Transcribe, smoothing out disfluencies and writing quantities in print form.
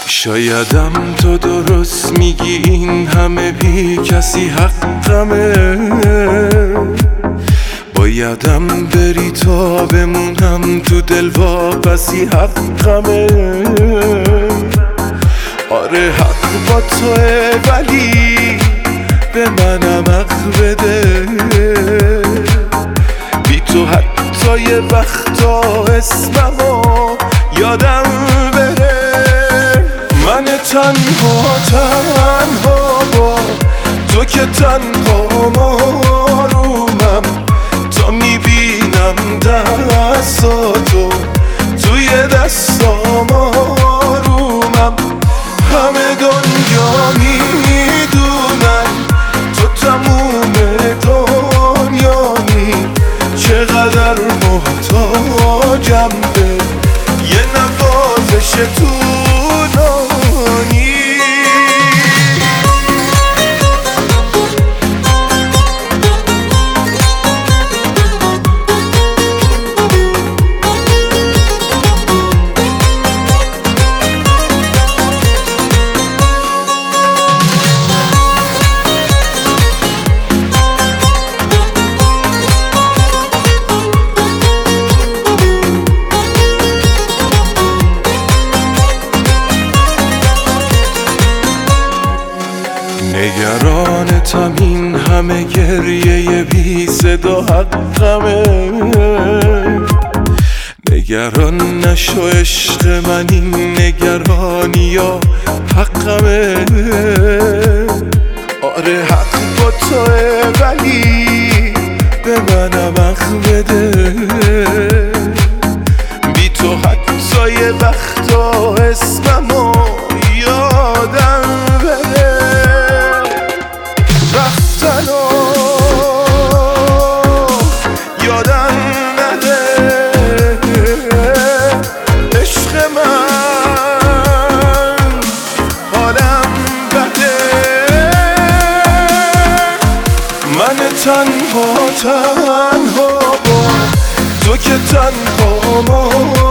شایدم تو درست میگی این همه بی کسی حقمه، بایدم بری تا بمونم تو دل واپسی حقمه. آره حق با توه ولی به منم حق بده، بی تو حتی یه وقتا اسممو یادم بره. من تنها با تو که تنها مارومم، تا میبینم دستاتو توی دستام آرومم. همه دنیا میدونن تو تموم دنیایی، چقدر محتاجم به یه نوازش طولانی. نگرانتم این همه گریه بی صدا حقمه، نگران نشو عشق من این نگرانی ها حقمه. آره حق با توه ولی به منم حق بده، بی تو حتی یه وقتا اسممو یادم بده. رفتنو یادم نده، عشق من حالم بده. من تنها با تو که تنها